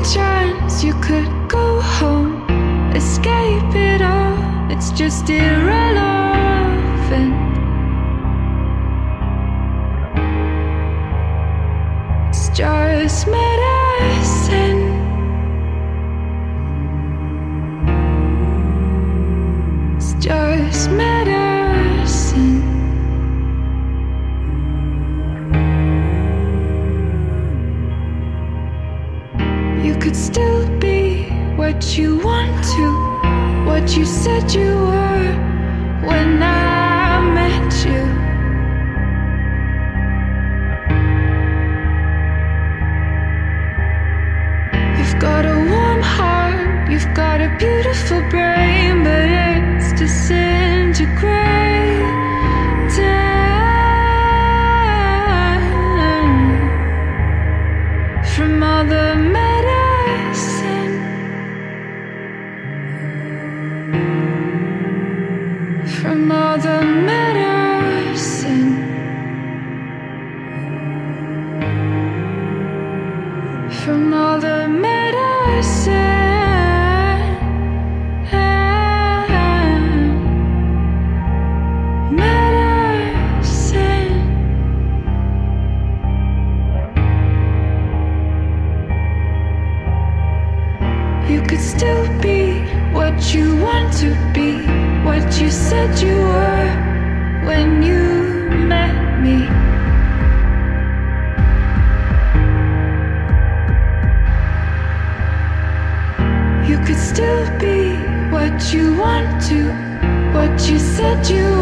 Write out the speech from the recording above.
chance you could go home, escape it all, it's just irrelevant. It's just medicine. It's just medicine. You could still be what you want to, what you said you were when I met you. You've got a warm heart, you've got a beautiful brain, but it's disintegrating. From all the medicine, from all the medicine, from all the medicine, medicine. You could still be what you want to be, what you said you were when you met me. You could still be what you want to, what you said you